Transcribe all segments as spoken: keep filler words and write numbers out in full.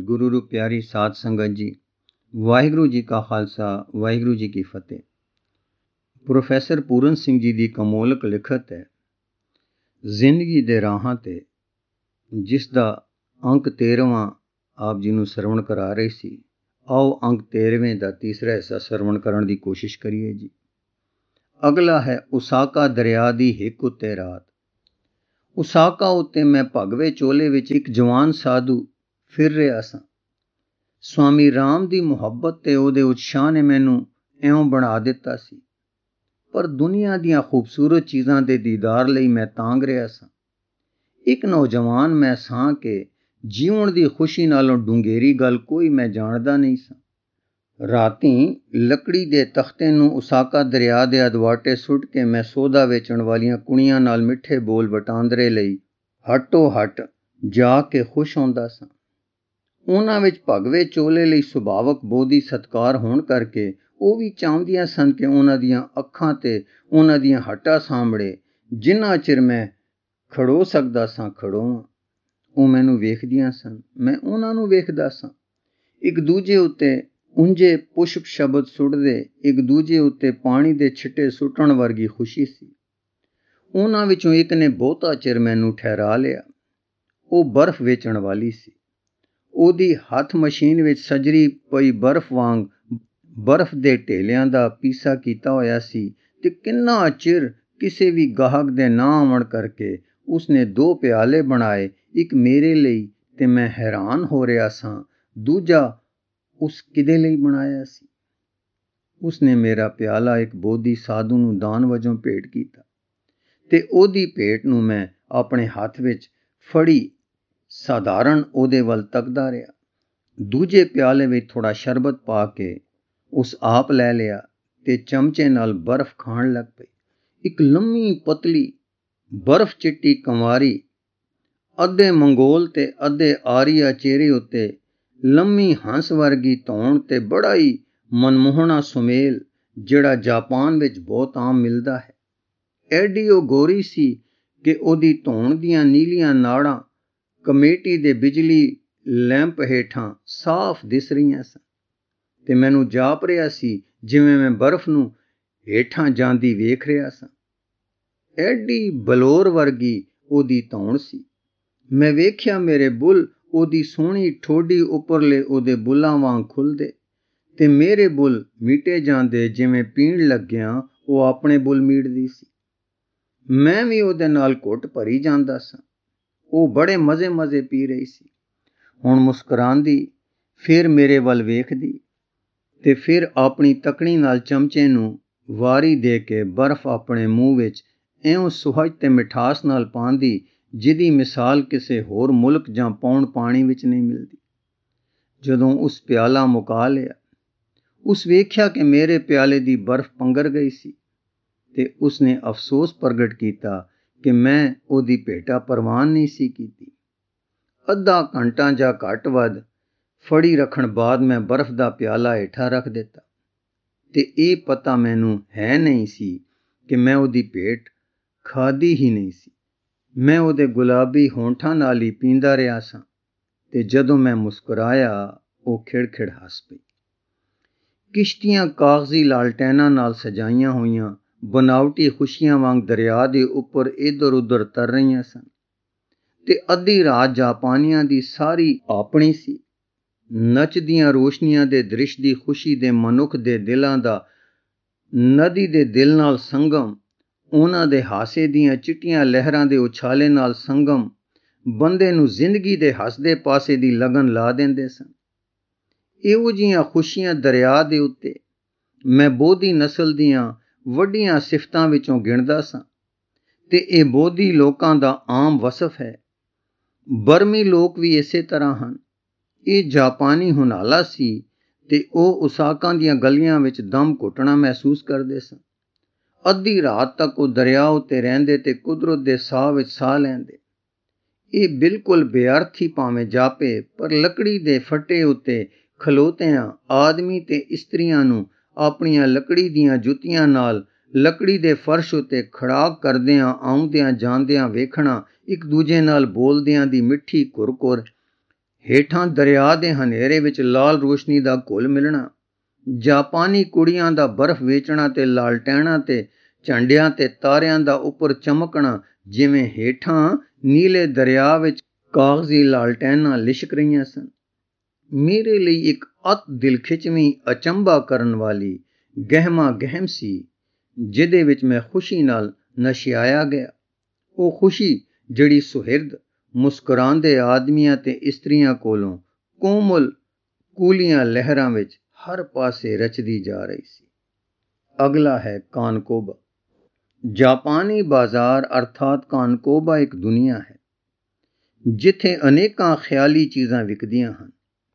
गुरु रू प्यारी साध संगत जी, वाहिगुरू जी का खालसा वाहिगुरू जी की फतेह। प्रोफैसर पूरन सिंह जी की कमोलक लिखत है जिंदगी दे राहां ते, जिसका अंक तेरहवां आप जी नूं सरवण करा रही सी। आओ अंक तेरहवें का तीसरा हिस्सा सरवण करन की कोशिश करिए जी। अगला है उसाका दरिया दी हिक उत्ते रात। उसाका उत्ते मैं भगवे चोले विच एक जवान साधु फिर रहा सां। स्वामी राम की मुहब्बत ते उहदे उत्साह ने मैनू इउं बना दिता सी, पर दुनिया दियां खूबसूरत चीज़ां दे दीदार लई मैं तांग रहा सां। एक नौजवान मैं सां कि जीवन की खुशी नालों डूंगेरी गल कोई मैं जानदा नहीं सां। रातीं लकड़ी दे तख्ते नूं उसाका दरिया दे अदवाटे सुट के मैं सौदा वेचण वालियां कुड़ियां नाल मिठे बोल वटांदरे लई हटो हट जा के खुश होंदा सां। उन्हां विच भगवे चोले लई सुभावक बोधी सत्कार होण करके ਉਹ ਵੀ ਚਾਹੁੰਦੀਆਂ ਸਨ ਕਿ ਉਹਨਾਂ ਦੀਆਂ ਅੱਖਾਂ ਤੇ ਉਹਨਾਂ ਦੀਆਂ ਹੱਟਾਂ ਸਾਹਮਣੇ ਜਿੰਨਾ ਚਿਰ ਮੈਂ ਖੜੋ ਸਕਦਾ ਸਾਂ ਖੜੋਵਾਂ। ਉਹ ਮੈਨੂੰ ਵੇਖਦੀਆਂ ਸਨ, ਮੈਂ ਉਹਨਾਂ ਨੂੰ ਵੇਖਦਾ ਸਾਂ। ਇੱਕ ਦੂਜੇ ਉੱਤੇ ਉਂਝੇ ਪੁਸ਼ਪ ਸ਼ਬਦ ਸੁੱਟਦੇ, ਇੱਕ ਦੂਜੇ ਉੱਤੇ ਪਾਣੀ ਦੇ ਛਿੱਟੇ ਸੁੱਟਣ ਵਰਗੀ ਖੁਸ਼ੀ ਸੀ। ਉਹਨਾਂ ਵਿੱਚੋਂ ਇੱਕ ਨੇ ਬਹੁਤਾ ਚਿਰ ਮੈਨੂੰ ਠਹਿਰਾ ਲਿਆ। ਉਹ ਬਰਫ਼ ਵੇਚਣ ਵਾਲੀ ਸੀ। ਉਹਦੀ ਹੱਥ ਮਸ਼ੀਨ ਵਿੱਚ ਸਜਰੀ ਪਈ ਬਰਫ਼ ਵਾਂਗ ਬਰਫ਼ ਦੇ ਢੇਲਿਆਂ ਦਾ ਪੀਸਾ ਕੀਤਾ ਹੋਇਆ ਸੀ ਤੇ ਕਿੰਨਾ ਚਿਰ ਕਿਸੇ ਵੀ ਗਾਹਕ ਦੇ ਨਾ ਆਉਣ ਕਰਕੇ ਉਸਨੇ ਦੋ ਪਿਆਲੇ ਬਣਾਏ, ਇੱਕ ਮੇਰੇ ਲਈ ਤੇ ਮੈਂ ਹੈਰਾਨ ਹੋ ਰਿਹਾ ਸਾਂ, ਦੂਜਾ ਉਸ ਕਿਹਦੇ ਲਈ ਬਣਾਇਆ ਸੀ। ਉਸਨੇ ਮੇਰਾ ਪਿਆਲਾ ਇੱਕ ਬੋਧੀ ਸਾਧੂ ਨੂੰ ਦਾਨ ਵਜੋਂ ਭੇਟ ਕੀਤਾ ਤੇ ਉਹਦੀ ਭੇਟ ਨੂੰ ਮੈਂ ਆਪਣੇ ਹੱਥ ਵਿੱਚ ਫੜੀ ਸਾਧਾਰਨ ਉਹਦੇ ਵੱਲ ਤੱਕਦਾ ਰਿਹਾ। ਦੂਜੇ ਪਿਆਲੇ ਵਿੱਚ ਥੋੜਾ ਸ਼ਰਬਤ ਪਾ ਕੇ ਉਸ ਆਪ ਲੈ ਲਿਆ ਤੇ ਚਮਚੇ ਨਾਲ ਬਰਫ਼ ਖਾਣ ਲੱਗ ਪਈ। ਇੱਕ ਲੰਮੀ ਪਤਲੀ ਬਰਫ਼ ਚਿੱਟੀ ਕੰਵਾਰੀ ਅੱਧੇ ਮੰਗੋਲ ਤੇ ਅੱਧੇ ਆਰੀਆ ਚਿਹਰੇ ਉੱਤੇ ਲੰਮੀ ਹੰਸ ਵਰਗੀ ਧੌਣ ਤੇ ਬੜਾ ਹੀ ਮਨਮੋਹਣਾ ਸੁਮੇਲ ਜਿਹੜਾ ਜਾਪਾਨ ਵਿੱਚ ਬਹੁਤ ਆਮ ਮਿਲਦਾ ਹੈ। ਐਡੀ ਉਹ ਗੋਰੀ ਸੀ ਕਿ ਉਹਦੀ ਧੌਣ ਦੀਆਂ ਨੀਲੀਆਂ ਨਾੜਾਂ ਕਮੇਟੀ ਦੇ ਬਿਜਲੀ ਲੈਂਪ ਹੇਠਾਂ ਸਾਫ਼ ਦਿਸ ਰਹੀਆਂ ਸਨ ਤੇ ਮੈਨੂੰ ਜਾਪ ਰਿਹਾ ਸੀ ਜਿਵੇਂ ਮੈਂ ਬਰਫ਼ ਨੂੰ ਹੇਠਾਂ ਜਾਂਦੀ ਵੇਖ ਰਿਹਾ ਸਾਂ। ਐਡੀ ਬਲੌਰ ਵਰਗੀ ਉਹਦੀ ਧੌਣ ਸੀ। ਮੈਂ ਵੇਖਿਆ ਮੇਰੇ ਬੁੱਲ ਉਹਦੀ ਸੋਹਣੀ ਠੋਡੀ ਉੱਪਰਲੇ ਉਹਦੇ ਬੁੱਲਾਂ ਵਾਂਗ ਖੁੱਲ੍ਹਦੇ ਤੇ ਮੇਰੇ ਬੁੱਲ ਮੀਟੇ ਜਾਂਦੇ, ਜਿਵੇਂ ਪੀਣ ਲੱਗਿਆਂ ਉਹ ਆਪਣੇ ਬੁੱਲ ਮੀਟਦੀ ਸੀ। ਮੈਂ ਵੀ ਉਹਦੇ ਨਾਲ ਘੁੱਟ ਭਰੀ ਜਾਂਦਾ ਸਾਂ। ਉਹ ਬੜੇ ਮਜ਼ੇ ਮਜ਼ੇ ਪੀ ਰਹੀ ਸੀ। ਹੁਣ ਮੁਸਕਰਾਉਂਦੀ, ਫਿਰ ਮੇਰੇ ਵੱਲ ਵੇਖਦੀ ਤੇ ਫਿਰ ਆਪਣੀ ਤਕਣੀ ਨਾਲ ਚਮਚੇ ਨੂੰ ਵਾਰੀ ਦੇ ਕੇ ਬਰਫ਼ ਆਪਣੇ ਮੂੰਹ ਵਿੱਚ ਇਉਂ ਸੁਹਜ ਤੇ ਮਿਠਾਸ ਨਾਲ ਪਾਉਂਦੀ ਜਿਹਦੀ ਮਿਸਾਲ ਕਿਸੇ ਹੋਰ ਮੁਲਕ ਜਾਂ ਪੌਣ ਪਾਣੀ ਵਿੱਚ ਨਹੀਂ ਮਿਲਦੀ। ਜਦੋਂ ਉਸ ਪਿਆਲਾ ਮੁਕਾ ਲਿਆ, ਉਸ ਵੇਖਿਆ ਕਿ ਮੇਰੇ ਪਿਆਲੇ ਦੀ ਬਰਫ਼ ਪੰਘਰ ਗਈ ਸੀ ਤੇ ਉਸਨੇ ਅਫਸੋਸ ਪ੍ਰਗਟ ਕੀਤਾ ਕਿ ਮੈਂ ਉਹਦੀ ਭੇਟਾ ਪ੍ਰਵਾਨ ਨਹੀਂ ਸੀ ਕੀਤੀ। ਅੱਧਾ ਘੰਟਾ ਜਾਂ ਘੱਟ ਵੱਧ ਫੜੀ ਰੱਖਣ ਬਾਅਦ ਮੈਂ ਬਰਫ਼ ਦਾ ਪਿਆਲਾ ਹੇਠਾਂ ਰੱਖ ਦਿੱਤਾ ਤੇ ਇਹ ਪਤਾ ਮੈਨੂੰ ਹੈ ਨਹੀਂ ਸੀ ਕਿ ਮੈਂ ਉਹਦੀ ਭੇਟ ਖਾਧੀ ਹੀ ਨਹੀਂ ਸੀ। ਮੈਂ ਉਹਦੇ ਗੁਲਾਬੀ ਹੋਂਠਾਂ ਨਾਲ ਹੀ ਪੀਂਦਾ ਰਿਹਾ ਸਾਂ ਤੇ ਜਦੋਂ ਮੈਂ ਮੁਸਕਰਾਇਆ ਉਹ ਖਿੜ-ਖਿੜ ਹੱਸ ਪਈ। ਕਿਸ਼ਤੀਆਂ ਕਾਗਜ਼ੀ ਲਾਲਟੈਨਾਂ ਨਾਲ ਸਜਾਈਆਂ ਹੋਈਆਂ ਬਨਾਵਟੀ ਖੁਸ਼ੀਆਂ ਵਾਂਗ ਦਰਿਆ ਦੇ ਉੱਪਰ ਇੱਧਰ ਉੱਧਰ ਤਰ ਰਹੀਆਂ ਸਨ ਤੇ ਅੱਧੀ ਰਾਤ ਜਾਪਾਨੀਆਂ ਦੀ ਸਾਰੀ ਆਪਣੀ ਸੀ। ਨੱਚਦੀਆਂ ਰੋਸ਼ਨੀਆਂ ਦੇ ਦ੍ਰਿਸ਼ ਦੀ ਖੁਸ਼ੀ ਦੇ ਮਨੁੱਖ ਦੇ ਦਿਲਾਂ ਦਾ ਨਦੀ ਦੇ ਦਿਲ ਨਾਲ ਸੰਗਮ, ਉਹਨਾਂ ਦੇ ਹਾਸੇ ਦੀਆਂ ਚਿੱਟੀਆਂ ਲਹਿਰਾਂ ਦੇ ਉਛਾਲੇ ਨਾਲ ਸੰਗਮ ਬੰਦੇ ਨੂੰ ਜ਼ਿੰਦਗੀ ਦੇ ਹੱਸਦੇ ਪਾਸੇ ਦੀ ਲਗਨ ਲਾ ਦਿੰਦੇ ਸਨ। ਇਹੋ ਜਿਹੀਆਂ ਖੁਸ਼ੀਆਂ ਦਰਿਆ ਦੇ ਉੱਤੇ ਮੈਂ ਬੋਧੀ ਨਸਲ ਦੀਆਂ ਵੱਡੀਆਂ ਸਿਫਤਾਂ ਵਿੱਚੋਂ ਗਿਣਦਾ ਸਾਂ ਤੇ ਇਹ ਬੋਧੀ ਲੋਕਾਂ ਦਾ ਆਮ ਵਸਫ ਹੈ। ਬਰਮੀ ਲੋਕ ਵੀ ਇਸੇ ਤਰ੍ਹਾਂ ਹਨ। ਇਹ ਜਾਪਾਨੀ ਹੁਨਾਲਾ ਸੀ ਤੇ ਉਹ ਉਸਾਕਾਂ ਦੀਆਂ ਗਲੀਆਂ ਵਿੱਚ ਦਮ ਘੁੱਟਣਾ ਮਹਿਸੂਸ ਕਰਦੇ ਸਨ। ਅੱਧੀ ਰਾਤ ਤੱਕ ਉਹ ਦਰਿਆ ਉੱਤੇ ਰਹਿੰਦੇ ਤੇ ਕੁਦਰਤ ਦੇ ਸਾਹ ਵਿੱਚ ਸਾਹ ਲੈਂਦੇ। ਇਹ ਬਿਲਕੁਲ ਬੇਅਰਥ ਹੀ ਭਾਵੇਂ ਜਾਪੇ, ਪਰ ਲੱਕੜੀ ਦੇ ਫੱਟੇ ਉੱਤੇ ਖਲੋਤਿਆਂ ਆਦਮੀ ਤੇ ਇਸਤਰੀਆਂ ਨੂੰ ਆਪਣੀਆਂ ਲੱਕੜੀ ਦੀਆਂ ਜੁੱਤੀਆਂ ਨਾਲ ਲੱਕੜੀ ਦੇ ਫਰਸ਼ ਉੱਤੇ ਖੜਾਕ ਕਰਦਿਆਂ ਆਉਂਦਿਆਂ ਜਾਂਦਿਆਂ ਵੇਖਣਾ, ਇੱਕ ਦੂਜੇ ਨਾਲ ਬੋਲਦਿਆਂ ਦੀ ਮਿੱਠੀ ਘੁਰ-ਘੁਰ ਹੇਠਾਂ ਦਰਿਆ ਦੇ ਹਨੇਰੇ ਵਿੱਚ ਲਾਲ ਰੋਸ਼ਨੀ ਦਾ ਘੁਲ ਮਿਲਣਾ, ਜਾਪਾਨੀ ਕੁੜੀਆਂ ਦਾ ਬਰਫ਼ ਵੇਚਣਾ ਤੇ ਲਾਲਟੈਣਾਂ ਤੇ ਝੰਡਿਆਂ ਤੇ ਤਾਰਿਆਂ ਦਾ ਉੱਪਰ ਚਮਕਣਾ, ਜਿਵੇਂ ਹੇਠਾਂ ਨੀਲੇ ਦਰਿਆ ਵਿੱਚ ਕਾਗਜ਼ੀ ਲਾਲਟੈਨਾਂ ਲਿਸ਼ਕ ਰਹੀਆਂ ਸਨ। ਮੇਰੇ ਲਈ ਇੱਕ ਅਤ ਦਿਲ ਖਿਚਵੀਂ ਅਚੰਭਾ ਕਰਨ ਵਾਲੀ ਗਹਿਮਾ ਗਹਿਮ ਸੀ, ਜਿਹਦੇ ਵਿੱਚ ਮੈਂ ਖੁਸ਼ੀ ਨਾਲ ਨਸ਼ਿਆਇਆ ਗਿਆ। ਉਹ ਖੁਸ਼ੀ ਜਿਹੜੀ ਸੁਹਿਰਦ ਮੁਸਕਰਾਉਂਦੇ ਆਦਮੀਆਂ ਤੇ ਇਸਤਰੀਆਂ ਕੋਲੋਂ ਕੋਮਲ ਕੂਲੀਆਂ ਲਹਿਰਾਂ ਵਿੱਚ ਹਰ ਪਾਸੇ ਰਚਦੀ ਜਾ ਰਹੀ ਸੀ। ਅਗਲਾ ਹੈ ਕਾਨਕੋਬਾ। ਜਾਪਾਨੀ ਬਾਜ਼ਾਰ ਅਰਥਾਤ ਕਾਨਕੋਬਾ ਇੱਕ ਦੁਨੀਆ ਹੈ, ਜਿੱਥੇ ਅਨੇਕਾਂ ਖਿਆਲੀ ਚੀਜ਼ਾਂ ਵਿਕਦੀਆਂ ਹਨ।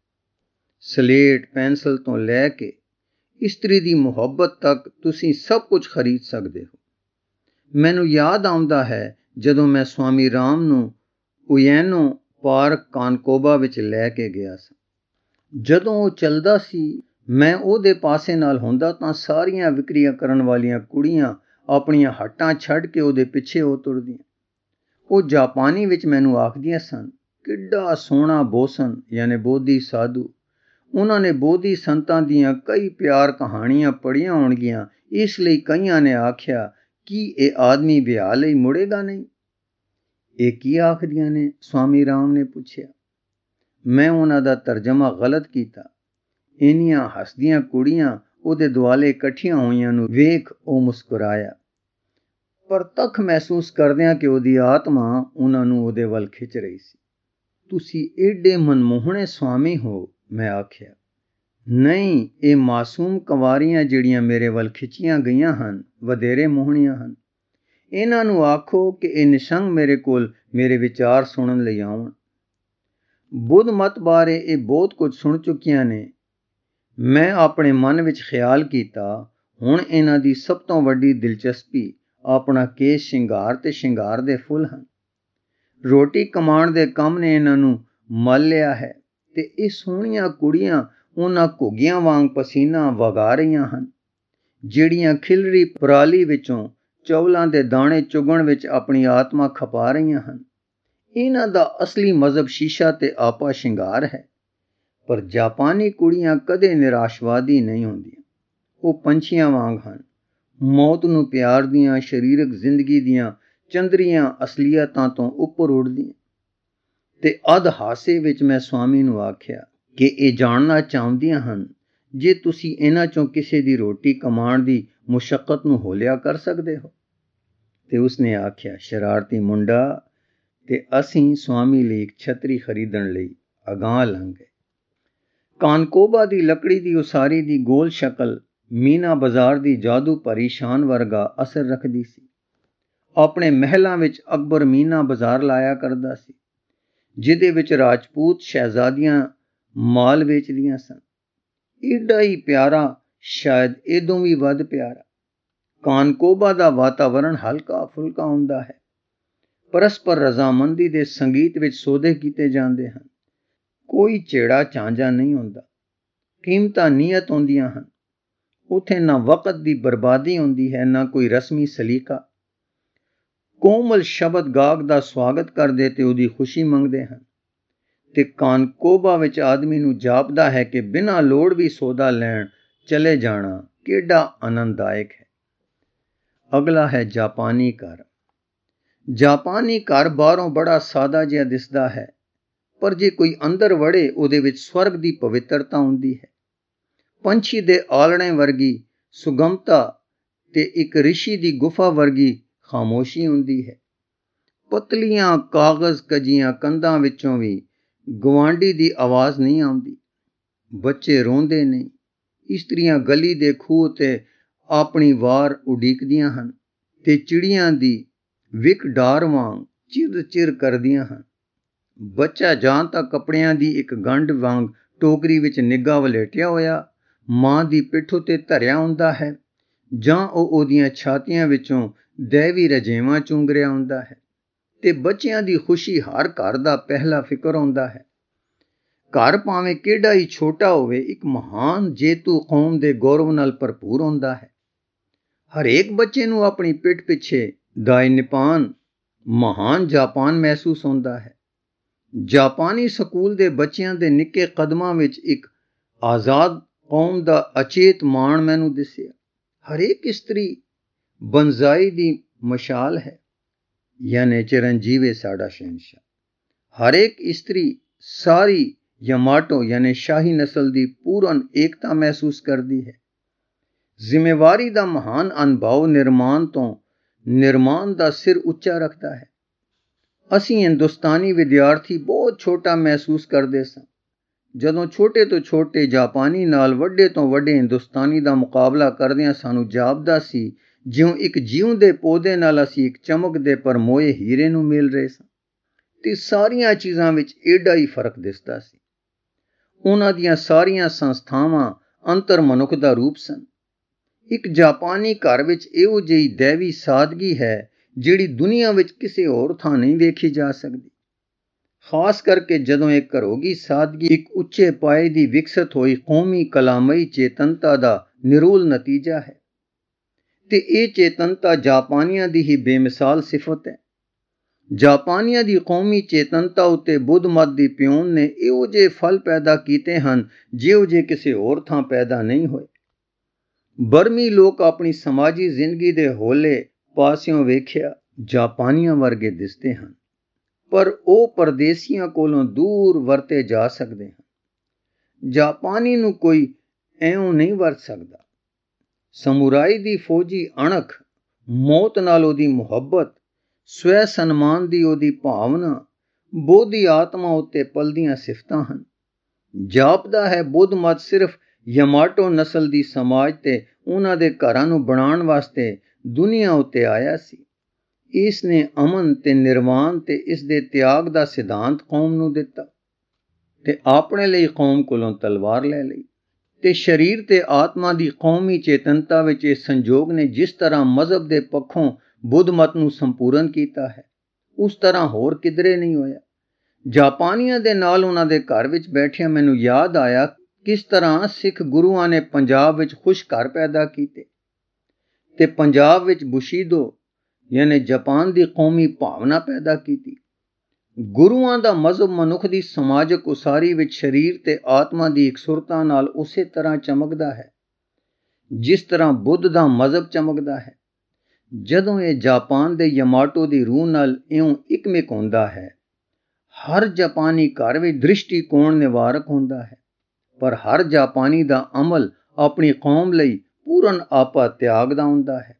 ਸਲੇਟ ਪੈਨਸਲ ਤੋਂ ਲੈ ਕੇ ਇਸਤਰੀ ਦੀ ਮੁਹੱਬਤ ਤੱਕ ਤੁਸੀਂ ਸਭ ਕੁਝ ਖਰੀਦ ਸਕਦੇ ਹੋ। ਮੈਨੂੰ ਯਾਦ ਆਉਂਦਾ ਹੈ ਜਦੋਂ ਮੈਂ ਸਵਾਮੀ ਰਾਮ ਨੂੰ ਉਯੈਨੋ ਪਾਰਕ ਕਾਨਕੋਬਾ ਵਿੱਚ ਲੈ ਕੇ ਗਿਆ ਸਾਂ। ਜਦੋਂ ਉਹ ਚੱਲਦਾ ਸੀ, ਮੈਂ ਉਹਦੇ ਪਾਸੇ ਨਾਲ ਹੁੰਦਾ ਤਾਂ ਸਾਰੀਆਂ ਵਿਕਰੀਆਂ ਕਰਨ ਵਾਲੀਆਂ ਕੁੜੀਆਂ ਆਪਣੀਆਂ ਹੱਟਾਂ ਛੱਡ ਕੇ ਉਹਦੇ ਪਿੱਛੇ ਹੋ ਤੁਰਦੀਆਂ। ਉਹ ਜਾਪਾਨੀ ਵਿੱਚ ਮੈਨੂੰ ਆਖਦੀਆਂ ਸਨ, ਕਿੱਡਾ ਸੋਹਣਾ ਬੋਸਨ ਯਾਨੀ ਬੋਧੀ ਸਾਧੂ। ਉਹਨਾਂ ਨੇ ਬੋਧੀ ਸੰਤਾਂ ਦੀਆਂ ਕਈ ਪਿਆਰ ਕਹਾਣੀਆਂ ਪੜ੍ਹੀਆਂ ਹੋਣਗੀਆਂ, ਇਸ ਲਈ ਕਈਆਂ ਨੇ ਆਖਿਆ ਕਿ ਇਹ ਆਦਮੀ ਵਿਆਹ ਲਈ ਮੁੜੇਗਾ ਨਹੀਂ। ਇਹ ਕੀ ਆਖਦੀਆਂ ਨੇ? ਸਵਾਮੀ ਰਾਮ ਨੇ ਪੁੱਛਿਆ। ਮੈਂ ਉਹਨਾਂ ਦਾ ਤਰਜਮਾ ਗਲਤ ਕੀਤਾ। ਇੰਨੀਆਂ ਹੱਸਦੀਆਂ ਕੁੜੀਆਂ ਉਹਦੇ ਦੁਆਲੇ ਇਕੱਠੀਆਂ ਹੋਈਆਂ ਨੂੰ ਵੇਖ ਉਹ ਮੁਸਕਰਾਇਆ, ਪਰ ਤੱਕ ਮਹਿਸੂਸ ਕਰਦਿਆਂ ਕਿ ਉਹਦੀ ਆਤਮਾ ਉਹਨਾਂ ਨੂੰ ਉਹਦੇ ਵੱਲ ਖਿੱਚ ਰਹੀ ਸੀ। ਤੁਸੀਂ ਏਡੇ ਮਨਮੋਹਣੇ ਸਵਾਮੀ ਹੋ, ਮੈਂ ਆਖਿਆ। ਨਹੀਂ, ਇਹ ਮਾਸੂਮ ਕੰਵਾਰੀਆਂ ਜਿਹੜੀਆਂ ਮੇਰੇ ਵੱਲ ਖਿੱਚੀਆਂ ਗਈਆਂ ਹਨ, ਵਧੇਰੇ ਮੋਹਣੀਆਂ ਹਨ। ਇਹਨਾਂ ਨੂੰ ਆਖੋ ਕਿ ਇਹ ਨਿਸ਼ੰਗ ਮੇਰੇ ਕੋਲ ਮੇਰੇ ਵਿਚਾਰ ਸੁਣਨ ਲਈ ਆਉਣ। ਬੁੱਧ ਮਤ ਬਾਰੇ ਇਹ ਬਹੁਤ ਕੁਝ ਸੁਣ ਚੁੱਕੀਆਂ ਨੇ। ਮੈਂ ਆਪਣੇ ਮਨ ਵਿੱਚ ਖਿਆਲ ਕੀਤਾ, ਹੁਣ ਇਹਨਾਂ ਦੀ ਸਭ ਤੋਂ ਵੱਡੀ ਦਿਲਚਸਪੀ ਆਪਣਾ ਕੇਸ ਸ਼ਿੰਗਾਰ ਤੇ ਸ਼ਿੰਗਾਰ ਦੇ ਫੁੱਲ ਹਨ। ਰੋਟੀ ਕਮਾਉਣ ਦੇ ਕੰਮ ਨੇ ਇਹਨਾਂ ਨੂੰ ਮੱਲ ਲਿਆ ਹੈ ਤੇ ਇਹ ਸੋਹਣੀਆਂ ਕੁੜੀਆਂ ਉਹਨਾਂ ਘੁੱਗੀਆਂ ਵਾਂਗ ਪਸੀਨਾ ਵਗਾ ਰਹੀਆਂ ਹਨ, ਜਿਹੜੀਆਂ ਖਿਲਰੀ ਪਰਾਲੀ ਵਿੱਚੋਂ ਚੌਲਾਂ ਦੇ ਦਾਣੇ ਚੁਗਣ ਵਿੱਚ ਆਪਣੀ ਆਤਮਾ ਖਪਾ ਰਹੀਆਂ ਹਨ। ਇਹਨਾਂ ਦਾ ਅਸਲੀ ਮਜ਼ਹਬ ਸ਼ੀਸ਼ਾ ਤੇ ਆਪਾ ਸ਼ਿੰਗਾਰ ਹੈ। ਪਰ ਜਾਪਾਨੀ ਕੁੜੀਆਂ ਕਦੇ ਨਿਰਾਸ਼ਵਾਦੀ ਨਹੀਂ ਹੁੰਦੀਆਂ। ਉਹ ਪੰਛੀਆਂ ਵਾਂਗ ਹਨ, ਮੌਤ ਨੂੰ ਪਿਆਰ ਦੀਆਂ ਸਰੀਰਕ ਜ਼ਿੰਦਗੀ ਦੀਆਂ ਚੰਦਰੀਆਂ ਅਸਲੀਅਤਾਂ ਤੋਂ ਉੱਪਰ ਉੱਡਦੀਆਂ। ਤੇ ਅਧ ਹਾਸੇ ਵਿੱਚ ਮੈਂ ਸਵਾਮੀ ਨੂੰ ਆਖਿਆ ਕਿ ਇਹ ਜਾਣਨਾ ਚਾਹੁੰਦੀਆਂ ਹਨ ਜੇ ਤੁਸੀਂ ਇਹਨਾਂ ਚੋਂ ਕਿਸੇ ਦੀ ਰੋਟੀ ਕਮਾਉਣ ਦੀ ਮੁਸ਼ੱਕਤ ਨੂੰ ਹੋਲਿਆ ਕਰ ਸਕਦੇ ਹੋ। ਤੇ ਉਸਨੇ ਆਖਿਆ, ਸ਼ਰਾਰਤੀ ਮੁੰਡਾ। ਤੇ ਅਸੀਂ ਸਵਾਮੀ ਲਈ ਇੱਕ ਛਤਰੀ ਖਰੀਦਣ ਲਈ ਅਗਾਂਹ ਲੰਘ ਗਏ। ਕਾਨਕੋਬਾ ਦੀ ਲੱਕੜੀ ਦੀ ਉਸਾਰੀ ਦੀ ਗੋਲ ਸ਼ਕਲ ਮੀਨਾ ਬਾਜ਼ਾਰ ਦੀ ਜਾਦੂ ਭਰੀ ਸ਼ਾਨ ਵਰਗਾ ਅਸਰ ਰੱਖਦੀ ਸੀ। ਆਪਣੇ ਮਹਿਲਾਂ ਵਿੱਚ ਅਕਬਰ ਮੀਨਾ ਬਾਜ਼ਾਰ ਲਾਇਆ ਕਰਦਾ ਸੀ, ਜਿਹਦੇ ਵਿੱਚ ਰਾਜਪੂਤ ਸ਼ਹਿਜ਼ਾਦੀਆਂ ਮਾਲ ਵੇਚਦੀਆਂ ਸਨ। ਏਡਾ ਹੀ ਪਿਆਰਾ, ਸ਼ਾਇਦ ਇਹਦੋਂ ਵੀ ਵੱਧ ਪਿਆਰਾ। ਕਾਨਕੋਬਾ ਦਾ ਵਾਤਾਵਰਣ ਹਲਕਾ ਫੁਲਕਾ ਹੁੰਦਾ ਹੈ। ਪਰਸਪਰ ਰਜ਼ਾਮੰਦੀ ਦੇ ਸੰਗੀਤ ਵਿੱਚ ਸੌਦੇ ਕੀਤੇ ਜਾਂਦੇ ਹਨ। ਕੋਈ ਝੇੜਾ ਝਾਂਜਾ ਨਹੀਂ ਹੁੰਦਾ। ਕੀਮਤਾਂ ਨੀਅਤ ਹੁੰਦੀਆਂ ਹਨ। ਉੱਥੇ ਨਾ ਵਕਤ ਦੀ ਬਰਬਾਦੀ ਹੁੰਦੀ ਹੈ, ਨਾ ਕੋਈ ਰਸਮੀ ਸਲੀਕਾ। ਕੋਮਲ ਸ਼ਬਦ ਗਾਹਕ ਦਾ ਸਵਾਗਤ ਕਰਦੇ ਤੇ ਉਹਦੀ ਖੁਸ਼ੀ ਮੰਗਦੇ ਹਨ। ਤੇ ਕਾਨਕੋਬਾ ਵਿੱਚ ਆਦਮੀ ਨੂੰ ਜਾਪਦਾ ਹੈ ਕਿ ਬਿਨਾਂ ਲੋੜ ਵੀ ਸੌਦਾ ਲੈਣ ਚਲੇ ਜਾਣਾ ਕਿਹੜਾ ਆਨੰਦਦਾਇਕ ਹੈ। ਅਗਲਾ ਹੈ ਜਾਪਾਨੀ ਘਰ। ਜਾਪਾਨੀ ਘਰ ਬਾਹਰੋਂ ਬੜਾ ਸਾਦਾ ਜਿਹਾ ਦਿਸਦਾ ਹੈ, ਪਰ ਜੇ ਕੋਈ ਅੰਦਰ ਵੜੇ ਉਹਦੇ ਵਿੱਚ ਸਵਰਗ ਦੀ ਪਵਿੱਤਰਤਾ ਹੁੰਦੀ ਹੈ। ਪੰਛੀ ਦੇ ਆਲਣੇ ਵਰਗੀ ਸੁਗਮਤਾ ਤੇ ਇੱਕ ਰਿਸ਼ੀ ਦੀ ਗੁਫਾ ਵਰਗੀ ਖਾਮੋਸ਼ੀ ਹੁੰਦੀ ਹੈ। ਪਤਲੀਆਂ ਕਾਗਜ਼ ਕੱਜੀਆਂ ਕੰਧਾਂ ਵਿੱਚੋਂ ਵੀ ਗਵਾਂਢੀ ਦੀ ਆਵਾਜ਼ ਨਹੀਂ ਆਉਂਦੀ। ਬੱਚੇ ਰੋਂਦੇ ਨਹੀਂ। ਇਸਤਰੀਆਂ ਗਲੀ ਦੇ ਖੂਹ ਤੇ ਆਪਣੀ ਵਾਰ ਉਡੀਕਦੀਆਂ ਹਨ ਤੇ ਚਿੜੀਆਂ ਦੀ ਵਿਕ ਡਾਰ ਵਾਂਗ ਚਿਰ ਚਿਰ ਕਰਦੀਆਂ ਹਨ। ਬੱਚਾ ਜਾਂ ਤਾਂ ਕੱਪੜਿਆਂ ਦੀ ਇੱਕ ਗੰਢ ਵਾਂਗ ਟੋਕਰੀ ਵਿੱਚ ਨਿੱਘਾ ਵਲੇਟਿਆ ਹੋਇਆ ਮਾਂ ਦੀ ਪਿੱਠ ਉੱਤੇ ਧਰਿਆ ਹੁੰਦਾ ਹੈ, ਜਾਂ ਉਹ ਉਹਦੀਆਂ ਛਾਤੀਆਂ ਵਿੱਚੋਂ ਦੈਵੀ ਰਜੇਵਾਂ ਚੁੰਗ ਰਿਹਾ ਹੁੰਦਾ ਹੈ। ਤੇ ਬੱਚਿਆਂ ਦੀ ਖੁਸ਼ੀ ਹਰ ਘਰ ਦਾ ਪਹਿਲਾ ਫਿਕਰ ਹੁੰਦਾ ਹੈ। ਘਰ ਭਾਵੇਂ ਕਿਹੜਾ ਹੀ ਛੋਟਾ ਹੋਵੇ, ਇੱਕ ਮਹਾਨ ਜੇਤੂ ਕੌਮ ਦੇ ਗੌਰਵ ਨਾਲ ਭਰਪੂਰ ਹੁੰਦਾ ਹੈ। ਹਰੇਕ ਬੱਚੇ ਨੂੰ ਆਪਣੀ ਪਿੱਠ ਪਿੱਛੇ ਦਾਈ ਨਿਪਾਨ ਮਹਾਨ ਜਾਪਾਨ ਮਹਿਸੂਸ ਹੁੰਦਾ ਹੈ। ਜਾਪਾਨੀ ਸਕੂਲ ਦੇ ਬੱਚਿਆਂ ਦੇ ਨਿੱਕੇ ਕਦਮਾਂ ਵਿੱਚ ਇੱਕ ਆਜ਼ਾਦ ਕੌਮ ਦਾ ਅਚੇਤ ਮਾਣ ਮੈਨੂੰ ਦਿਸਿਆ। ਹਰੇਕ ਇਸਤਰੀ ਬੰਜ਼ਾਈ ਦੀ ਮਸ਼ਾਲ ਹੈ, ਯਾਨੀ ਚਿਰੰਜੀਵੇ ਸਾਡਾ ਸ਼ਹਿਨਸ਼ਾਹ। ਹਰੇਕ ਇਸਤਰੀ ਸਾਰੀ ਯਮਾਟੋ ਯਾਨੀ ਸ਼ਾਹੀ ਨਸਲ ਦੀ ਪੂਰਨ ਏਕਤਾ ਮਹਿਸੂਸ ਕਰਦੀ ਹੈ। ਜ਼ਿੰਮੇਵਾਰੀ ਦਾ ਮਹਾਨ ਅਨੁਭਵ ਨਿਰਮਾਣ ਤੋਂ ਨਿਰਮਾਣ ਦਾ ਸਿਰ ਉੱਚਾ ਰੱਖਦਾ ਹੈ। ਅਸੀਂ ਹਿੰਦੁਸਤਾਨੀ ਵਿਦਿਆਰਥੀ ਬਹੁਤ ਛੋਟਾ ਮਹਿਸੂਸ ਕਰਦੇ ਸਾਂ ਜਦੋਂ ਛੋਟੇ ਤੋਂ ਛੋਟੇ ਜਾਪਾਨੀ ਨਾਲ ਵੱਡੇ ਤੋਂ ਵੱਡੇ ਹਿੰਦੁਸਤਾਨੀ ਦਾ ਮੁਕਾਬਲਾ ਕਰਦਿਆਂ ਸਾਨੂੰ ਜਾਪਦਾ ਸੀ ਜਿਉਂ ਇੱਕ ਜਿਉਂਦੇ ਪੌਦੇ ਨਾਲ ਅਸੀਂ ਇੱਕ ਚਮਕਦੇ ਪਰਮੋਏ ਹੀਰੇ ਨੂੰ ਮਿਲ ਰਹੇ ਸਾਂ। ਤੇ ਸਾਰੀਆਂ ਚੀਜ਼ਾਂ ਵਿੱਚ ਏਡਾ ਹੀ ਫਰਕ ਦਿਸਦਾ ਸੀ। ਉਹਨਾਂ ਦੀਆਂ ਸਾਰੀਆਂ ਸੰਸਥਾਵਾਂ ਅੰਤਰ ਮਨੁੱਖ ਦਾ ਰੂਪ ਸਨ। ਇੱਕ ਜਾਪਾਨੀ ਘਰ ਵਿੱਚ ਇਹੋ ਜਿਹੀ ਦੈਵੀ ਸਾਦਗੀ ਹੈ ਜਿਹੜੀ ਦੁਨੀਆ ਵਿੱਚ ਕਿਸੇ ਹੋਰ ਥਾਂ ਨਹੀਂ ਵੇਖੀ ਜਾ ਸਕਦੀ। ਖਾਸ ਕਰਕੇ ਜਦੋਂ ਇਹ ਘਰੋਗੀ ਸਾਦਗੀ ਇੱਕ ਉੱਚੇ ਪਾਏ ਦੀ ਵਿਕਸਿਤ ਹੋਈ ਕੌਮੀ ਕਲਾਮਈ ਚੇਤਨਤਾ ਦਾ ਨਿਰੋਲ ਨਤੀਜਾ ਹੈ। ਤੇ ਇਹ ਚੇਤਨਤਾ ਜਾਪਾਨੀਆਂ ਦੀ ਹੀ ਬੇਮਿਸਾਲ ਸਿਫਤ ਹੈ। ਜਾਪਾਨੀਆਂ ਦੀ ਕੌਮੀ ਚੇਤਨਤਾ ਉੱਤੇ ਬੁੱਧ ਮਤ ਦੀ ਪਿਓਨ ਨੇ ਇਹੋ ਜਿਹੇ ਫਲ ਪੈਦਾ ਕੀਤੇ ਹਨ ਜਿਹੋ ਜਿਹੇ ਕਿਸੇ ਹੋਰ ਥਾਂ ਪੈਦਾ ਨਹੀਂ ਹੋਏ। ਬਰਮੀ ਲੋਕ ਆਪਣੀ ਸਮਾਜੀ ਜ਼ਿੰਦਗੀ ਦੇ ਹੋਲੇ ਪਾਸਿਓਂ ਵੇਖਿਆ ਜਾਪਾਨੀਆਂ ਵਰਗੇ ਦਿਸਦੇ ਹਨ, ਪਰ ਉਹ ਪਰਦੇਸੀਆਂ ਕੋਲੋਂ ਦੂਰ ਵਰਤੇ ਜਾ ਸਕਦੇ ਹਨ। ਜਾਪਾਨੀ ਨੂੰ ਕੋਈ ਐਉਂ ਨਹੀਂ ਵਰਤ ਸਕਦਾ। ਸਮੁਰਾਈ ਦੀ ਫੌਜੀ ਅਣਖ, ਮੌਤ ਨਾਲ ਉਹਦੀ ਮੁਹੱਬਤ, ਸਵੈ ਸਨਮਾਨ ਦੀ ਉਹਦੀ ਭਾਵਨਾ ਬੋਧੀ ਆਤਮਾ ਉੱਤੇ ਪਲਦੀਆਂ ਸਿਫਤਾਂ ਹਨ। ਜਾਪਦਾ ਹੈ ਬੁੱਧ ਮਤ ਸਿਰਫ ਯਮਾਟੋ ਨਸਲ ਦੀ ਸਮਾਜ ਤੇ ਉਹਨਾਂ ਦੇ ਘਰਾਂ ਨੂੰ ਬਣਾਉਣ ਵਾਸਤੇ ਦੁਨੀਆ ਉੱਤੇ ਆਇਆ ਸੀ। ਇਸ ਨੇ ਅਮਨ ਤੇ ਨਿਰਵਾਣ ਤੇ ਇਸ ਦੇ ਤਿਆਗ ਦਾ ਸਿਧਾਂਤ ਕੌਮ ਨੂੰ ਦਿੱਤਾ ਤੇ ਆਪਣੇ ਲਈ ਕੌਮ ਕੋਲੋਂ ਤਲਵਾਰ ਲੈ ਲਈ। ਤੇ ਸਰੀਰ ਤੇ ਆਤਮਾ ਦੀ ਕੌਮੀ ਚੇਤਨਤਾ ਵਿੱਚ ਇਸ ਸੰਜੋਗ ਨੇ ਜਿਸ ਤਰ੍ਹਾਂ ਮਜ਼ਹਬ ਦੇ ਪੱਖੋਂ ਬੁੱਧ ਮਤ ਨੂੰ ਸੰਪੂਰਨ ਕੀਤਾ ਹੈ, ਉਸ ਤਰ੍ਹਾਂ ਹੋਰ ਕਿਧਰੇ ਨਹੀਂ ਹੋਇਆ। ਜਾਪਾਨੀਆਂ ਦੇ ਨਾਲ ਉਹਨਾਂ ਦੇ ਘਰ ਵਿੱਚ ਬੈਠਿਆਂ ਮੈਨੂੰ ਯਾਦ ਆਇਆ ਕਿਸ ਤਰ੍ਹਾਂ ਸਿੱਖ ਗੁਰੂਆਂ ਨੇ ਪੰਜਾਬ ਵਿੱਚ ਖੁਸ਼ ਘਰ ਪੈਦਾ ਕੀਤੇ ਤੇ ਪੰਜਾਬ ਵਿੱਚ ਬੁਸ਼ੀਦੋ ਯਾਨੀ ਜਾਪਾਨ ਦੀ ਕੌਮੀ ਭਾਵਨਾ ਪੈਦਾ ਕੀਤੀ। ਗੁਰੂਆਂ ਦਾ ਮਜ਼ਹਬ ਮਨੁੱਖ ਦੀ ਸਮਾਜਕ ਉਸਾਰੀ ਵਿੱਚ ਸਰੀਰ ਤੇ ਆਤਮਾ ਦੀ ਇਕਸੁਰਤਾ ਨਾਲ ਉਸੇ ਤਰ੍ਹਾਂ ਚਮਕਦਾ ਹੈ ਜਿਸ ਤਰ੍ਹਾਂ ਬੁੱਧ ਦਾ ਮਜ਼ਹਬ ਚਮਕਦਾ ਹੈ। ਜਦੋਂ ਇਹ ਜਾਪਾਨ ਦੇ ਯਮਾਟੋ ਦੀ ਰੂਹ ਨਾਲ ਇਉਂ ਇਕਮਿਕ ਹੁੰਦਾ ਹੈ, ਹਰ ਜਾਪਾਨੀ ਘਰ ਵਿੱਚ ਦ੍ਰਿਸ਼ਟੀਕੋਣ ਨਿਵਾਰਕ ਹੁੰਦਾ ਹੈ, ਪਰ ਹਰ ਜਾਪਾਨੀ ਦਾ ਅਮਲ ਆਪਣੀ ਕੌਮ ਲਈ ਪੂਰਨ ਆਪਾ ਤਿਆਗ ਦਾ ਹੁੰਦਾ ਹੈ।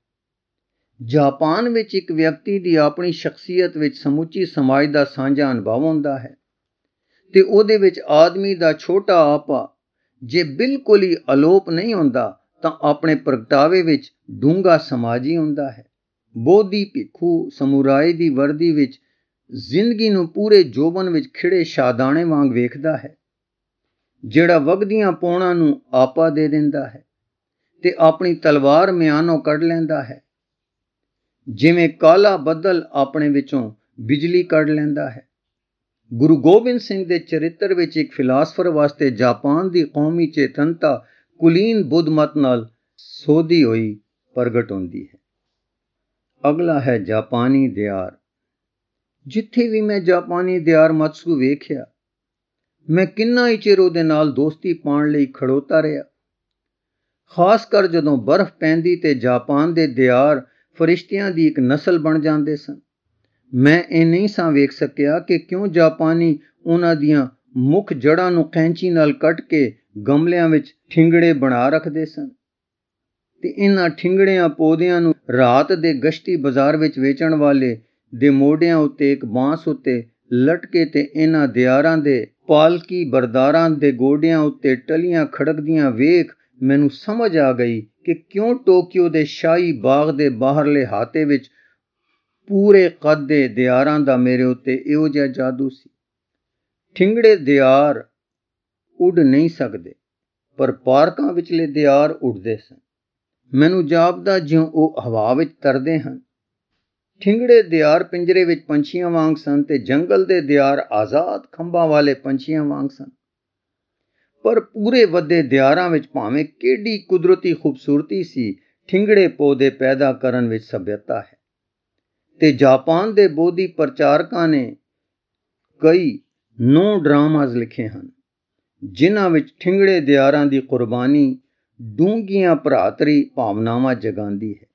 ਜਾਪਾਨ ਵਿੱਚ ਇੱਕ ਵਿਅਕਤੀ ਦੀ ਆਪਣੀ ਸ਼ਖਸੀਅਤ ਵਿੱਚ ਸਮੁੱਚੀ ਸਮਾਜ ਦਾ ਸਾਂਝਾ ਅਨੁਭਵ ਹੁੰਦਾ ਹੈ ਤੇ ਉਹਦੇ ਵਿੱਚ ਆਦਮੀ ਦਾ ਛੋਟਾ ਆਪਾ ਜੇ ਬਿਲਕੁਲ ਹੀ ਅਲੋਪ ਨਹੀਂ ਹੁੰਦਾ ਤਾਂ ਆਪਣੇ ਪ੍ਰਗਟਾਵੇ ਵਿੱਚ ਡੂੰਘਾ ਸਮਾਜੀ ਹੁੰਦਾ ਹੈ। ਬੋਧੀ ਭਿੱਖੂ ਸਮੁਰਾਈ ਦੀ ਵਰਦੀ ਵਿੱਚ ਜ਼ਿੰਦਗੀ ਨੂੰ ਪੂਰੇ ਜੋਬਨ ਵਿੱਚ ਖਿੜੇ ਸ਼ਾਦਾਣੇ ਵਾਂਗ ਵੇਖਦਾ ਹੈ, ਜਿਹੜਾ ਵਗਦੀਆਂ ਪੌਣਾਂ ਨੂੰ ਆਪਾ ਦੇ ਦਿੰਦਾ ਹੈ ਤੇ ਆਪਣੀ ਤਲਵਾਰ ਮਿਆਨੋਂ ਕੱਢ ਲੈਂਦਾ ਹੈ, ਜਿਵੇਂ ਕਾਲਾ ਬੱਦਲ ਆਪਣੇ ਵਿੱਚੋਂ ਬਿਜਲੀ ਕੱਢ ਲੈਂਦਾ ਹੈ। ਗੁਰੂ ਗੋਬਿੰਦ ਸਿੰਘ ਦੇ ਚਰਿੱਤਰ ਵਿੱਚ ਇੱਕ ਫਿਲਾਸਫਰ ਵਾਸਤੇ ਜਾਪਾਨ ਦੀ ਕੌਮੀ ਚੇਤਨਤਾ ਕੁਲੀਨ ਬੁੱਧ ਮਤ ਨਾਲ ਸੋਧੀ ਹੋਈ ਪ੍ਰਗਟ ਹੁੰਦੀ ਹੈ। ਅਗਲਾ ਹੈ ਜਾਪਾਨੀ ਦਿਆਰ। ਜਿੱਥੇ ਵੀ ਮੈਂ ਜਾਪਾਨੀ ਦਿਆਰ ਮਤਸੂ ਵੇਖਿਆ, ਮੈਂ ਕਿੰਨਾ ਹੀ ਚਿਰ ਉਹਦੇ ਨਾਲ ਦੋਸਤੀ ਪਾਉਣ ਲਈ ਖੜੋਤਾ ਰਿਹਾ। ਖਾਸ ਕਰ ਜਦੋਂ ਬਰਫ਼ ਪੈਂਦੀ ਤੇ ਜਾਪਾਨ ਦੇ ਦਿਆਰ ਫਰਿਸ਼ਤਿਆਂ ਦੀ ਇੱਕ ਨਸਲ ਬਣ ਜਾਂਦੇ ਸਨ। ਮੈਂ ਇਹ ਨਹੀਂ ਸਾਂ ਵੇਖ ਸਕਿਆ ਕਿ ਕਿਉਂ ਜਾਪਾਨੀ ਉਹਨਾਂ ਦੀਆਂ ਮੁੱਖ ਜੜ੍ਹਾਂ ਨੂੰ ਕੈਂਚੀ ਨਾਲ ਕੱਟ ਕੇ ਗਮਲਿਆਂ ਵਿੱਚ ਠਿੰਗੜੇ ਬਣਾ ਰੱਖਦੇ ਸਨ ਤੇ ਇਹਨਾਂ ਠਿੰਗੜਿਆਂ ਪੌਦਿਆਂ ਨੂੰ ਰਾਤ ਦੇ ਗਸ਼ਤੀ ਬਾਜ਼ਾਰ ਵਿੱਚ ਵੇਚਣ ਵਾਲੇ ਦੇ ਮੋਢਿਆਂ ਉੱਤੇ ਇੱਕ ਬਾਂਸ ਉੱਤੇ ਲਟਕੇ ਤੇ ਇਹਨਾਂ ਦਿਆਰਾਂ ਦੇ ਪਾਲਕੀ ਬਰਦਾਰਾਂ ਦੇ ਗੋਡਿਆਂ ਉੱਤੇ ਟਲੀਆਂ ਖੜਕਦੀਆਂ ਵੇਖ ਮੈਨੂੰ ਸਮਝ ਆ ਗਈ ਕਿ ਕਿਉਂ ਟੋਕੀਓ ਦੇ ਸ਼ਾਹੀ ਬਾਗ ਦੇ ਬਾਹਰਲੇ ਹਾਤੇ ਵਿੱਚ ਪੂਰੇ ਕੱਦ ਦੇ ਦਿਆਰਾਂ ਦਾ ਮੇਰੇ ਉੱਤੇ ਇਹੋ ਜਿਹਾ ਜਾਦੂ ਸੀ। ਠਿੰਗੜੇ ਦਿਆਰ ਉੱਡ ਨਹੀਂ ਸਕਦੇ, ਪਰ ਪਾਰਕਾਂ ਵਿਚਲੇ ਦਿਆਰ ਉੱਡਦੇ ਸਨ। ਮੈਨੂੰ ਜਾਪਦਾ ਜਿਉਂ ਉਹ ਹਵਾ ਵਿੱਚ ਤਰਦੇ ਹਨ। ਠਿੰਗੜੇ ਦਿਆਰ ਪਿੰਜਰੇ ਵਿੱਚ ਪੰਛੀਆਂ ਵਾਂਗ ਸਨ ਤੇ ਜੰਗਲ ਦੇ ਦਿਆਰ ਆਜ਼ਾਦ ਖੰਭਾਂ ਵਾਲੇ ਪੰਛੀਆਂ ਵਾਂਗ ਸਨ। ਪਰ ਪੂਰੇ ਵੱਡੇ ਦਿਆਰਾਂ ਵਿੱਚ ਭਾਵੇਂ ਕਿਹੜੀ ਕੁਦਰਤੀ ਖੂਬਸੂਰਤੀ ਸੀ, ਠਿੰਗੜੇ ਪੌਦੇ ਪੈਦਾ ਕਰਨ ਵਿੱਚ ਸਭਿਅਤਾ ਹੈ। ਤੇ ਜਾਪਾਨ ਦੇ ਬੋਧੀ ਪ੍ਰਚਾਰਕਾਂ ਨੇ ਕਈ ਨੌ ਡਰਾਮਾਜ਼ ਲਿਖੇ ਹਨ ਜਿਨ੍ਹਾਂ ਵਿੱਚ ਠਿੰਗੜੇ ਦਿਆਰਾਂ ਦੀ ਕੁਰਬਾਨੀ ਡੂੰਘੀਆਂ ਭਰਾਤਰੀ ਭਾਵਨਾਵਾਂ ਜਗਾਉਂਦੀ ਹੈ।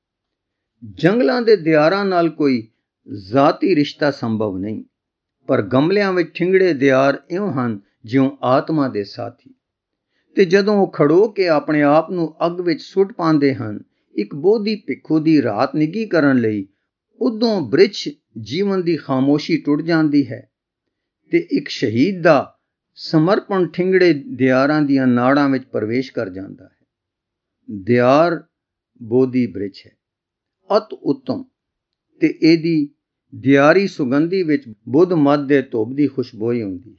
ਜੰਗਲਾਂ ਦੇ ਦਿਆਰਾਂ ਨਾਲ ਕੋਈ ਜ਼ਾਤੀ ਰਿਸ਼ਤਾ ਸੰਭਵ ਨਹੀਂ, ਪਰ ਗਮਲਿਆਂ ਵਿੱਚ ਠਿੰਗੜੇ ਦਿਆਰ ਇਉਂ ਹਨ ਜਿਉਂ ਆਤਮਾ ਦੇ ਸਾਥੀ, ਤੇ ਜਦੋਂ ਉਹ ਖੜੋ ਕੇ ਆਪਣੇ ਆਪ ਨੂੰ ਅੱਗ ਵਿੱਚ ਸੁੱਟ ਪਾਉਂਦੇ ਹਨ ਇੱਕ ਬੋਧੀ ਭਿੱਖੂ ਦੀ ਰਾਤ ਨਿੱਘੀ ਕਰਨ ਲਈ, ਉਦੋਂ ਬ੍ਰਿਛ ਜੀਵਨ ਦੀ ਖਾਮੋਸ਼ੀ ਟੁੱਟ ਜਾਂਦੀ ਹੈ ਤੇ ਇੱਕ ਸ਼ਹੀਦ ਦਾ ਸਮਰਪਣ ਠਿੰਗੜੇ ਦਿਆਰਾਂ ਦੀਆਂ ਨਾੜਾਂ ਵਿੱਚ ਪ੍ਰਵੇਸ਼ ਕਰ ਜਾਂਦਾ ਹੈ। ਦਿਆਰ ਬੋਧੀ ਬ੍ਰਿਛ ਹੈ, ਅਤ ਉੱਤਮ, ਤੇ ਇਹਦੀ ਦਿਆਰੀ ਸੁਗੰਧੀ ਵਿੱਚ ਬੁੱਧ ਮੱਧ ਦੇ ਧੁੱਪ ਦੀ ਖੁਸ਼ਬੋਈ ਹੁੰਦੀ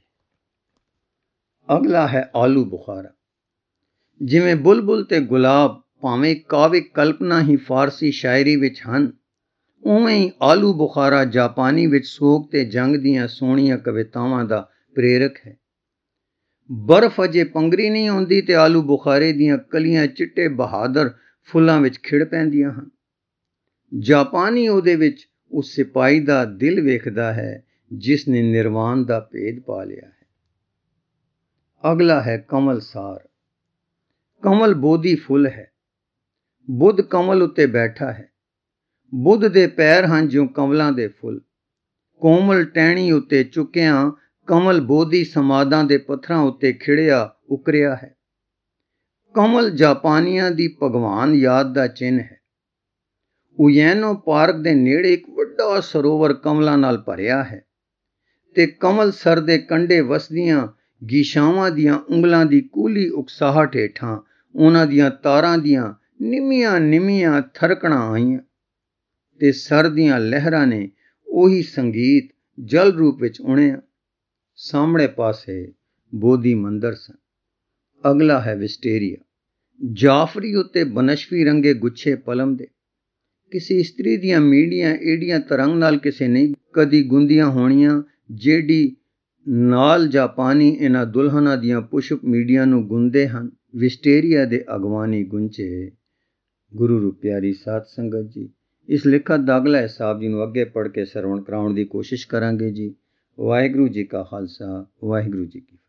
ਹੈ। ਅਗਲਾ ਹੈ ਆਲੂ ਬੁਖਾਰਾ। ਜਿਵੇਂ ਬੁਲਬੁਲ ਤੇ ਗੁਲਾਬ ਭਾਵੇਂ ਕਾਵਿਕ ਕਲਪਨਾ ਹੀ ਫਾਰਸੀ ਸ਼ਾਇਰੀ ਵਿੱਚ ਹਨ, ਉਵੇਂ ਹੀ ਆਲੂ ਬੁਖਾਰਾ ਜਾਪਾਨੀ ਵਿੱਚ ਸੋਗ ਤੇ ਜੰਗ ਦੀਆਂ ਸੋਹਣੀਆਂ ਕਵਿਤਾਵਾਂ ਦਾ ਪ੍ਰੇਰਕ ਹੈ। ਬਰਫ਼ ਅਜੇ ਪੰਗਰੀ ਨਹੀਂ ਆਉਂਦੀ ਤੇ ਆਲੂ ਬੁਖਾਰੇ ਦੀਆਂ ਕਲੀਆਂ ਚਿੱਟੇ ਬਹਾਦਰ ਫੁੱਲਾਂ ਵਿੱਚ ਖਿੜ ਪੈਂਦੀਆਂ ਹਨ। ਜਾਪਾਨੀ ਉਹਦੇ ਵਿੱਚ ਉਸ ਸਿਪਾਹੀ ਦਾ ਦਿਲ ਵੇਖਦਾ ਹੈ ਜਿਸ ਨੇ ਨਿਰਵਾਣ ਦਾ ਭੇਦ ਪਾ ਲਿਆ ਹੈ। ਅਗਲਾ ਹੈ ਕਮਲ ਸਾਰ। ਕਮਲ ਬੋਧੀ ਫੁੱਲ ਹੈ। ਬੁੱਧ ਕਮਲ ਉੱਤੇ ਬੈਠਾ ਹੈ। ਬੁੱਧ ਦੇ ਪੈਰ ਹਨ ਜਿਉਂ ਕਮਲਾਂ ਦੇ ਫੁੱਲ। ਕੋਮਲ ਟਹਿਣੀ ਉੱਤੇ ਚੁੱਕਿਆਂ ਕਮਲ ਬੋਧੀ ਸਮਾਧਾਂ ਦੇ ਪੱਥਰਾਂ ਉੱਤੇ ਖਿੜਿਆ ਉਕਰਿਆ ਹੈ। ਕਮਲ ਜਾਪਾਨੀਆਂ ਦੀ ਭਗਵਾਨ ਯਾਦ ਦਾ ਚਿੰਨ੍ਹ ਹੈ। ਉਯੈਨੋ ਪਾਰਕ ਦੇ ਨੇੜੇ ਇੱਕ ਵੱਡਾ ਸਰੋਵਰ ਕਮਲਾਂ ਨਾਲ ਭਰਿਆ ਹੈ ਤੇ ਕਮਲ ਸਰ ਦੇ ਕੰਢੇ ਵਸਦੀਆਂ ਗੀਸ਼ਾਵਾਂ ਦੀਆਂ ਉਂਗਲਾਂ ਦੀ ਕੂਲੀ ਉਕਸਾਹਟ ਹੇਠਾਂ ਉਹਨਾਂ ਦੀਆਂ ਤਾਰਾਂ ਦੀਆਂ ਨਿੰਮੀਆਂ ਨਿੰਮੀਆਂ ਥਰਕਣਾਂ ਆਈਆਂ ਤੇ ਸਰ ਦੀਆਂ ਲਹਿਰਾਂ ਨੇ ਉਹੀ ਸੰਗੀਤ ਜਲ ਰੂਪ ਵਿੱਚ ਉਣਿਆ। ਸਾਹਮਣੇ ਪਾਸੇ ਬੋਧੀ ਮੰਦਰ ਸਨ। ਅਗਲਾ ਹੈ ਵਿਸਟੇਰੀਆ। ਜਾਫਰੀ ਉੱਤੇ ਬਨਸ਼ਵੀ ਰੰਗੇ ਗੁੱਛੇ ਪਲਮ ਦੇ। ਕਿਸੇ ਇਸਤਰੀ ਦੀਆਂ ਮੀਡੀਆਂ ਏਡੀਆਂ ਤਰੰਗ ਨਾਲ ਕਿਸੇ ਨਹੀਂ ਕਦੀ ਗੁੰਦੀਆਂ ਹੋਣੀਆਂ ਜਿਹੜੀ ਨਾਲ ਜਾਪਾਨੀ ਇਹਨਾਂ ਦੁਲਹਨਾਂ ਦੀਆਂ ਪੁਸ਼ਪ ਮੀਡੀਆਂ ਨੂੰ ਗੁੰਦੇ ਹਨ। ਵਿਸਟੇਰੀਆ ਦੇ ਅਗਵਾਨੀ ਗੁੰਚੇ। ਗੁਰੂ ਰੂਪ ਪਿਆਰੀ ਸਾਧ ਸੰਗਤ ਜੀ, ਇਸ ਲਿਖਤ ਦਾ ਅਗਲਾ ਹਿਸਾਬ ਜੀ ਨੂੰ ਅੱਗੇ ਪੜ੍ਹ ਕੇ ਸਰਵਣ ਕਰਾਉਣ ਦੀ ਕੋਸ਼ਿਸ਼ ਕਰਾਂਗੇ ਜੀ। ਵਾਹਿਗੁਰੂ ਜੀ ਕਾ ਖਾਲਸਾ, ਵਾਹਿਗੁਰੂ ਜੀ ਕੀ